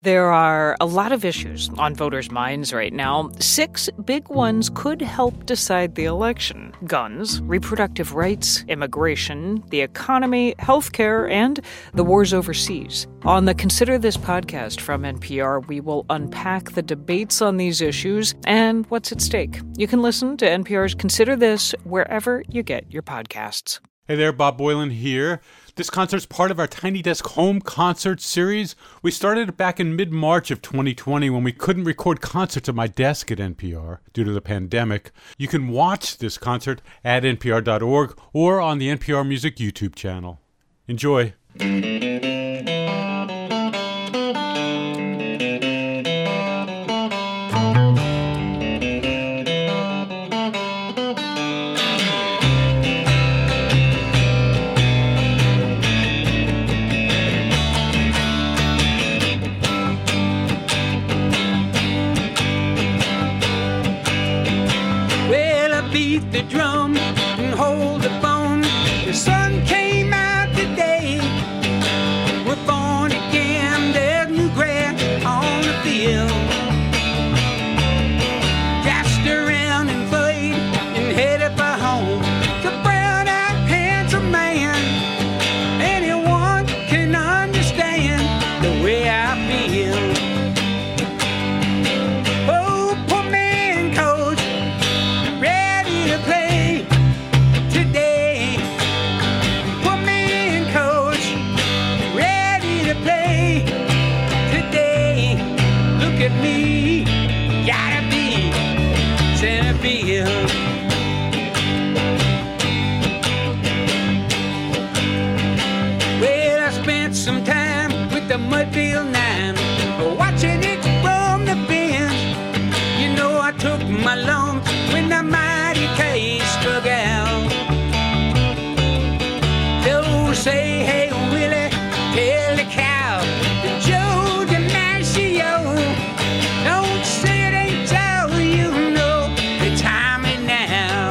There are a lot of issues on voters' minds right now. 6 big ones could help decide the election: guns, reproductive rights, immigration, the economy, healthcare, and the wars overseas. On the Consider This podcast from NPR, we will unpack the debates on these issues and what's at stake. You can listen to NPR's Consider This wherever you get your podcasts. Hey there, Bob Boilen here. This concert's part of our Tiny Desk Home Concert series. We started it back in mid-March of 2020 when we couldn't record concerts at my desk at NPR due to the pandemic. You can watch this concert at npr.org or on the NPR Music YouTube channel. Enjoy. Beat the drum and hold the phone. The sun came out today. We're born again. There's new grass on the field. Dashed around and played and headed for home. The brown-eyed handsome man. Anyone can understand the way I feel. Oh, poor man, coach. To play today. Poor man, coach, ready to play today. Look at me, gotta be center field. Well, I spent some time with the Mudfield Nine, watching it from the bench. You know I took my lumps when the mighty Case struck out. They'll say, hey, Willie, tell the cow, the Joe DiMaggio, don't say it ain't so, you know the time is now.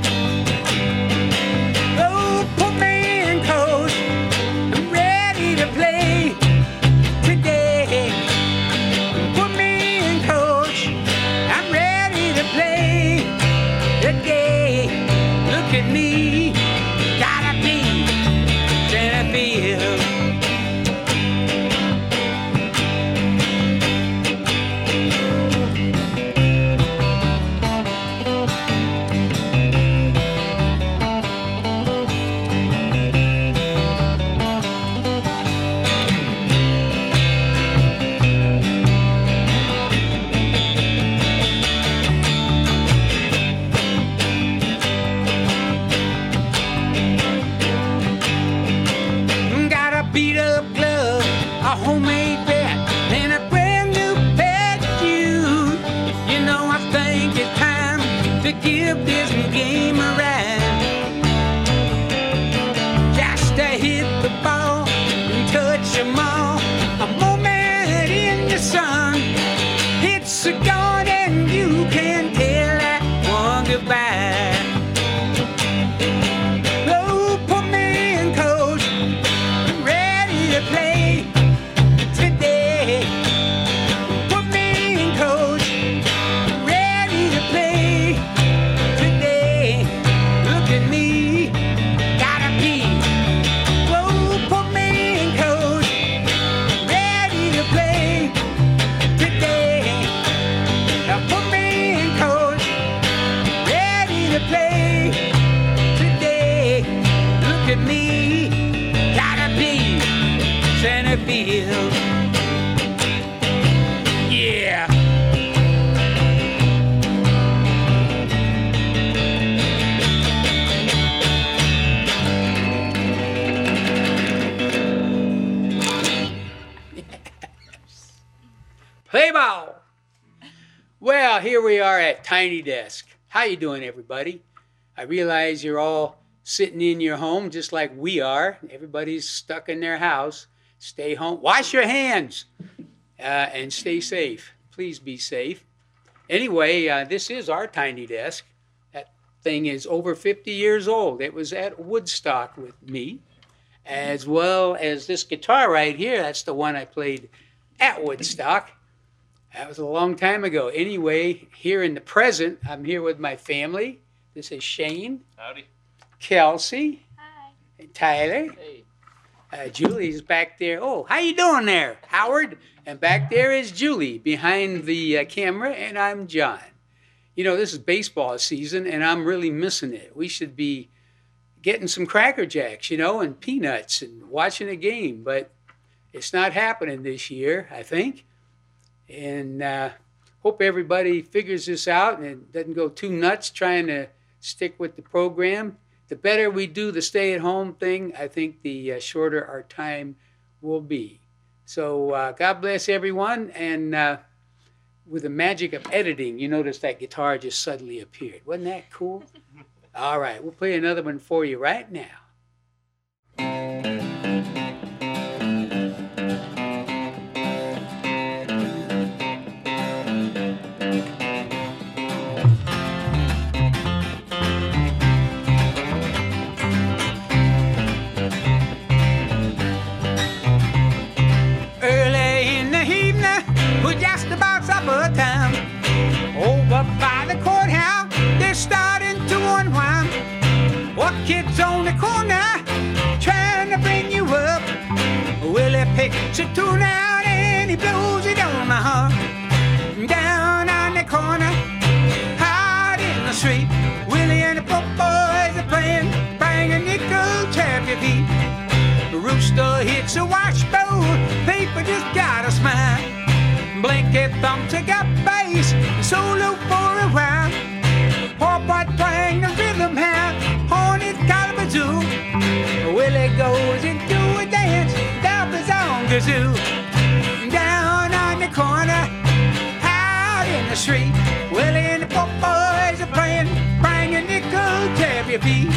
Oh, poor man, coach, I'm ready to play today. Poor man, coach, I'm ready to play today. Look at me, gotta be center field. Beat up glove, a homemade bat, and a brand new pair of shoes. You know I think it's time to give this game a ride. Just to hit the ball and touch them all. A moment in the sun, it's a gone and you can tell that one goodbye. Oh, poor man, coach, to play today. Poor man, coach, ready to play today. Look at me, gotta be. Whoa, poor man, coach, ready to play today. Poor man, coach, ready to play today. Look at me, gotta be center field. Yeah. Play ball. Well, here we are at Tiny Desk. How you doing, everybody? I realize you're all sitting in your home just like we are. Everybody's stuck in their house. Stay home. Wash your hands and stay safe. Please be safe. Anyway, this is our Tiny Desk. That thing is over 50 years old. It was at Woodstock with me, as well as this guitar right here. That's the one I played at Woodstock. That was a long time ago. Anyway, here in the present, I'm here with my family. This is Shane. Howdy. Kelsey. Hi. And Tyler. Hey. Julie's back there. Oh, how you doing there, Howard? And back there is Julie behind the camera, and I'm John. You know, this is baseball season, and I'm really missing it. We should be getting some Cracker Jacks, you know, and peanuts and watching a game, but it's not happening this year, I think. And hope everybody figures this out and doesn't go too nuts trying to stick with the program. The better we do the stay-at-home thing, I think the shorter our time will be. So God bless everyone. And with the magic of editing, you notice that guitar just suddenly appeared. Wasn't that cool? All right, we'll play another one for you right now. Just about supper time. Over by the courthouse, they're starting to unwind. What kid's on the corner trying to bring you up? Willie picks a tune out and he blows it on my heart. Down on the corner, out in the street, Willie and the Pope boys are playing, bang a nickel, tap your feet. The rooster hits a washbowl, people just gotta smile. Blinky thumps a got bass, solo for a while. Pop-pot playing the rhythm hand, hornet calabazoo. Willie goes into a dance, Doppler's on kazoo. Down on the corner, out in the street, Willie and the Pop boys are playing, bang a nickel, tap your feet.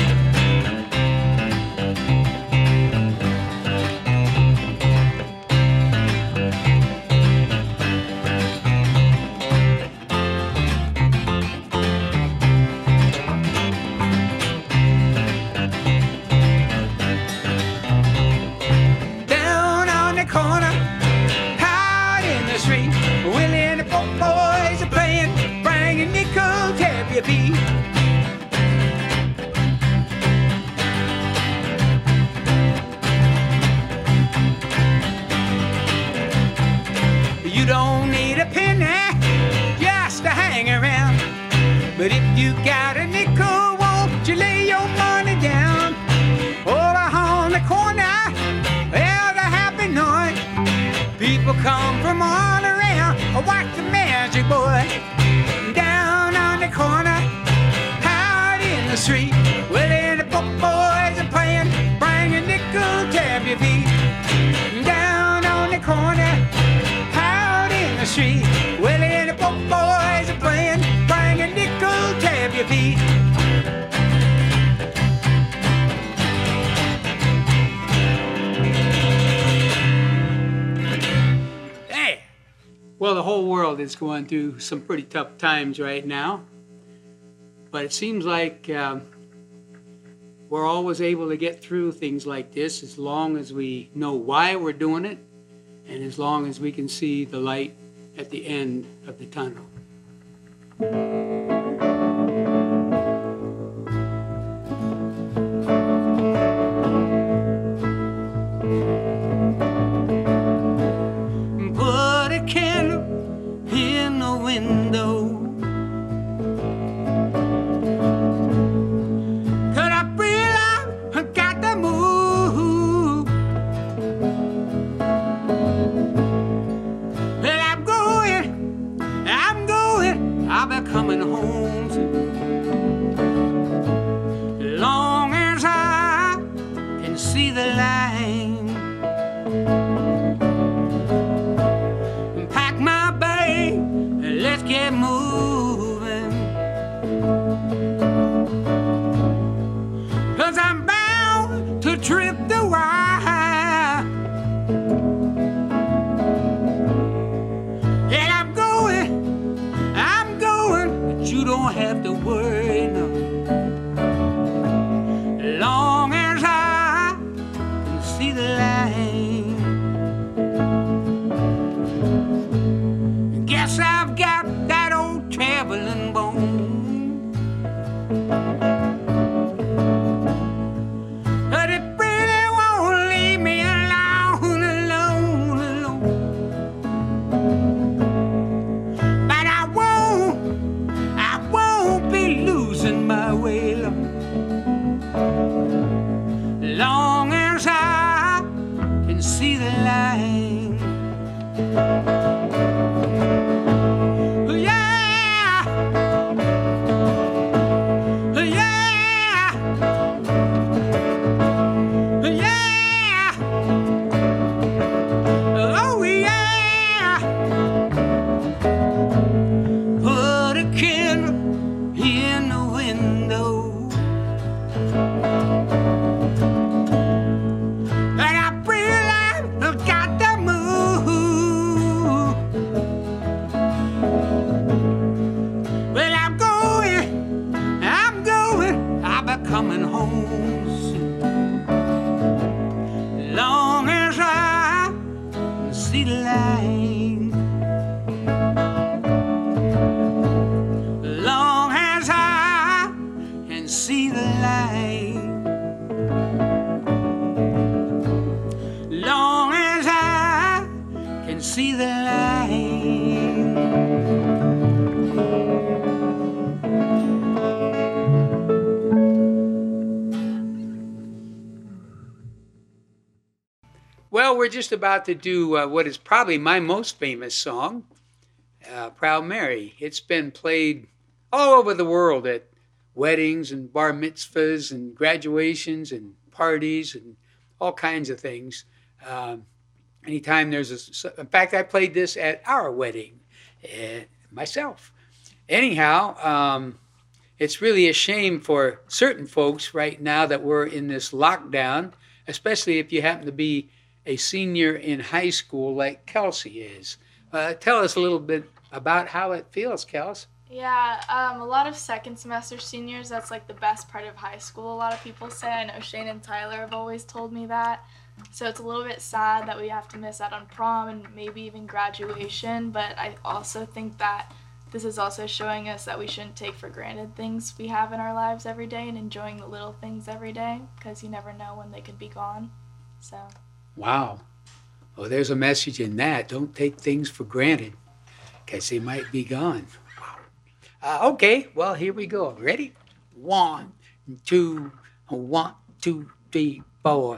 You don't need a penny just to hang around. But if you got a nickel, won't you lay your money down? Over on the corner, there's a happy noise. People come from all around, watch the magic boy. Down on the corner, out in the street, Willie and the Pope boys are playing, bring a nickel, tap your feet. Down on the corner, out in the street, Willie and the Pope boys are playing, bring a nickel, tap your feet. Hey! Well, the whole world is going through some pretty tough times right now. But it seems like we're always able to get through things like this as long as we know why we're doing it and as long as we can see the light at the end of the tunnel. Put a candle in the window. Coming home soon. Long as I can see the line, pack my bag and let's get moving. 'Cause I'm bound to trip the wire. And I'm going, but you don't have to worry, no. Long as I can see the line. Yes, I've got that old traveling bone. But it really won't leave me alone, alone, alone. But I won't be losing my way long as I can see the line. Yeah, yeah, yeah, oh yeah. Put a candle in the window, and I realize I've got to move. Well, I'm going, I'll be coming home soon. Long as I see the light, long as I can see the light, long as I can see the light. Well, we're just about to do what is probably my most famous song, Proud Mary. It's been played all over the world at weddings and bar mitzvahs and graduations and parties and all kinds of things. Anytime there's in fact, I played this at our wedding myself. Anyhow, it's really a shame for certain folks right now that we're in this lockdown, especially if you happen to be a senior in high school like Kelsey is. Tell us a little bit about how it feels, Kels. Yeah, a lot of second semester seniors, that's like the best part of high school, a lot of people say. I know Shane and Tyler have always told me that. So it's a little bit sad that we have to miss out on prom and maybe even graduation, but I also think that this is also showing us that we shouldn't take for granted things we have in our lives every day and enjoying the little things every day, because you never know when they could be gone. So. Wow. Well, there's a message in that. Don't take things for granted, because they might be gone. Wow. Okay, well, here we go. Ready? 1, 2, 1, 2, 3, 4.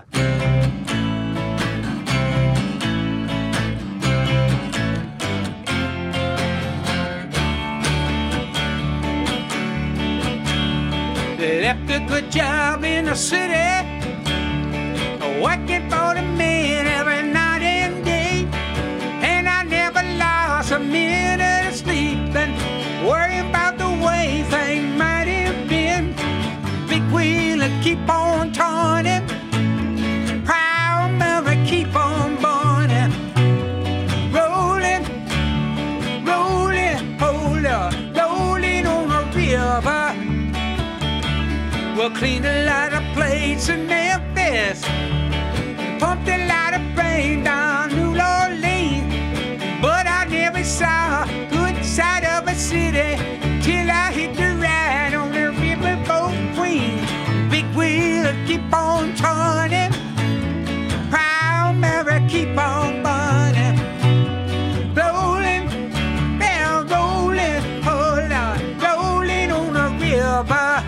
Left a good job in the city, working for the men every night and day, and I never lost a minute of sleep and worrying about the way things might have been. Big wheel and keep on turning, proud mother keep on burning, rolling, rolling, hold up, rolling on the river. We'll clean a lot of plates in Memphis, pumped a lot of rain down New Orleans, but I never saw a good side of a city till I hit the ride on the riverboat Queen. Big wheel keep on turning, proud Mary keep on burning, rolling, bell rolling, hold on, rolling on the river.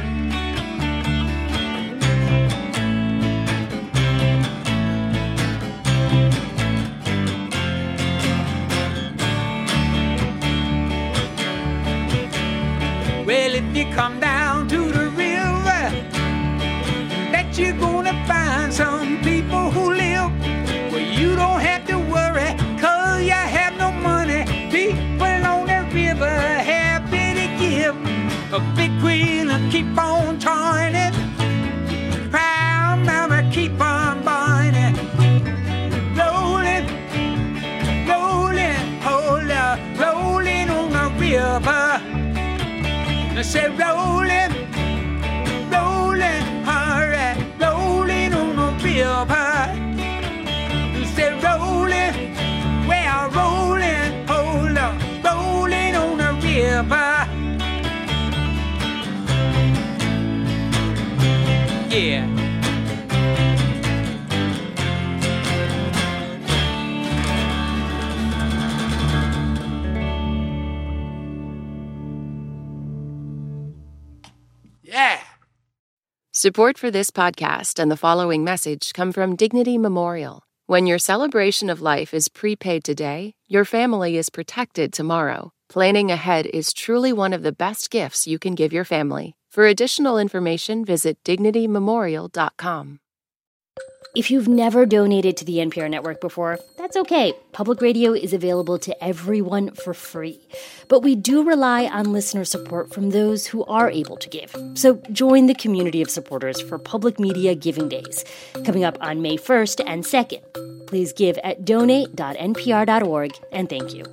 Well, if you come down to the river, that you're gonna find some people who live where you don't have to worry, 'cause you have no money. People on the river happy to give. A big wheel and keep on turning, proud mama keep on burning, rolling, rolling, hold up, rolling on the river. I said rolling, rolling, all right, rolling on the river. You said rolling, well rolling, hold up, rolling. Yeah. Yeah. Support for this podcast and the following message come from Dignity Memorial. When your celebration of life is prepaid today, your family is protected tomorrow. Planning ahead is truly one of the best gifts you can give your family. For additional information, visit dignitymemorial.com. If you've never donated to the NPR network before, that's okay. Public radio is available to everyone for free. But we do rely on listener support from those who are able to give. So join the community of supporters for Public Media Giving Days, coming up on May 1st and 2nd. Please give at donate.npr.org, and thank you.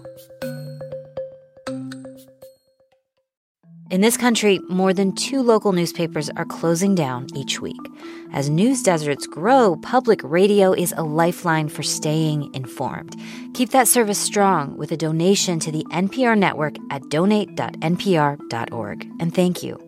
In this country, more than 2 local newspapers are closing down each week. As news deserts grow, public radio is a lifeline for staying informed. Keep that service strong with a donation to the NPR network at donate.npr.org. And thank you.